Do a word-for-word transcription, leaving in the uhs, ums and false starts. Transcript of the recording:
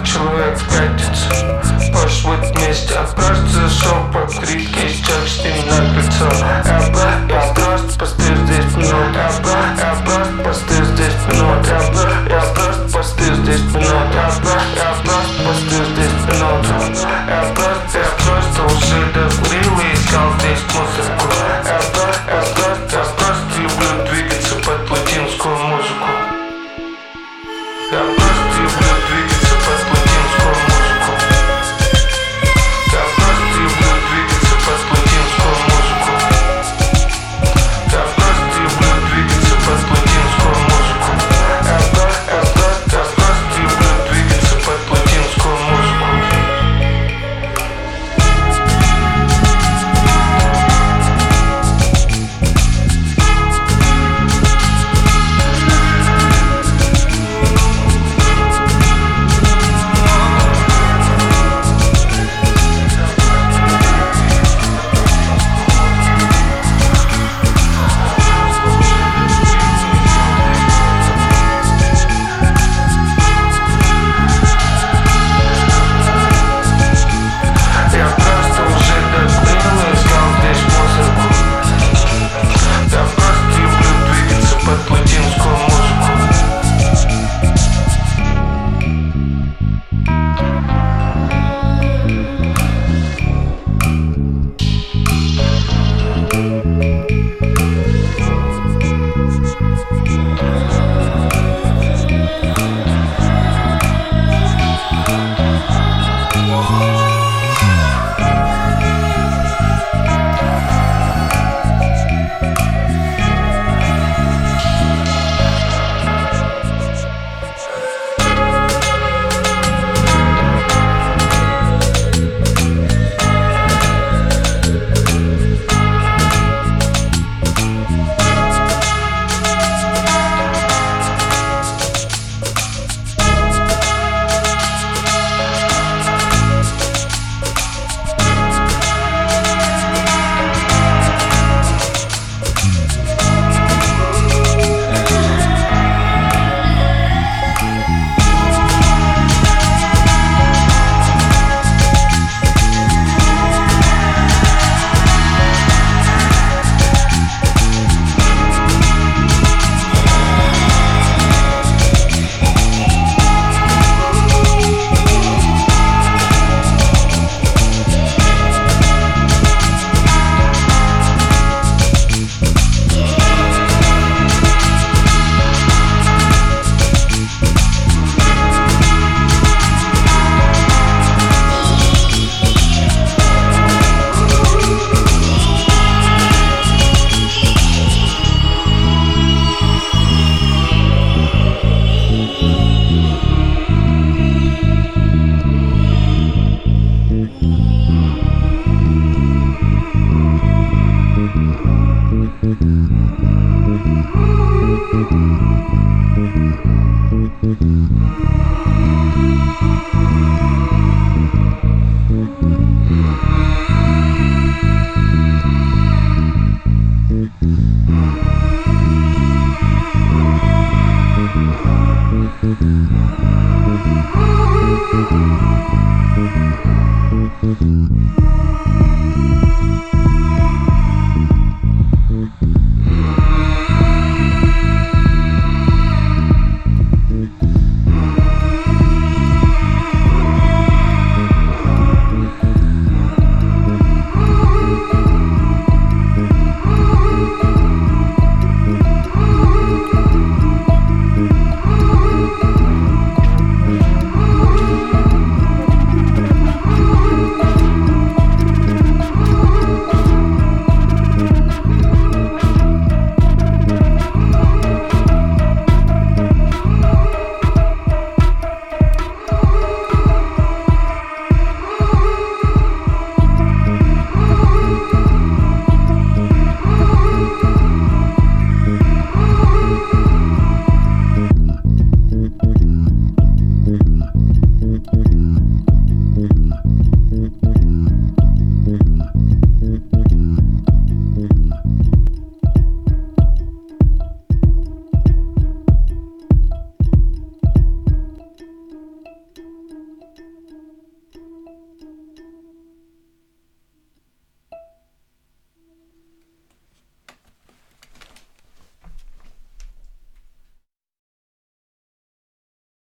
Пара человек в пятницу пошли вместе, а просто зашел покурить кейс, чак с ним на крыльцо. Я просто, я просто постыл здесь минут. Я просто, я просто постыл здесь минут. Я просто, я просто постыл здесь минут. Я просто, я просто постыл здесь минут. Я просто, я просто уже докурил и искал здесь мусорку. Я просто, я просто, я просто люблю двигаться под латинскую музыку. Я просто люблю двигаться под латинскую музыку. Я просто люблю двигаться под латинскую музыку. Я просто люблю двигаться под латинскую музыку. Я просто, я просто, я просто люблю двигаться под латинскую музыку. Mm-hmm.